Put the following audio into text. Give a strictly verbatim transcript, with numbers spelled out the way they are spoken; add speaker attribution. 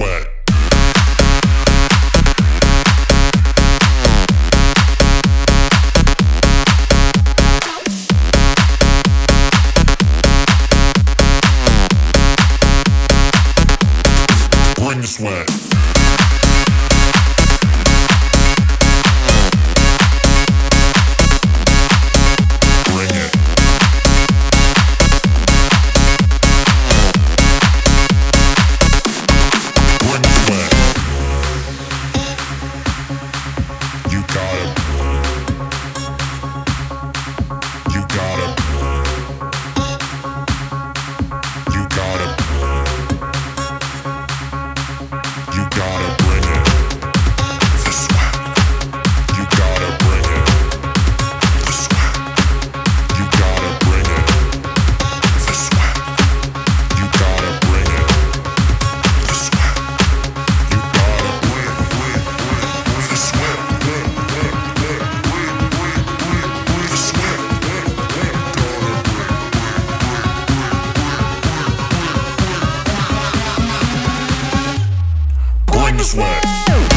Speaker 1: sweat. Bring the sweat. Bring it. Bring the sweat. You got it. You got it. You got it. You gotta bring it. The sweat. You gotta bring it. The sweat. You gotta bring it. The sweat. You gotta bring it. The sweat. You gotta bring, bring, bring the sweat. Bring, bring, bring, bring, bring, bring, bring the sweat. Bring, bring, gotta bring, bring, bring, bring, bring, bring, bring the sweat.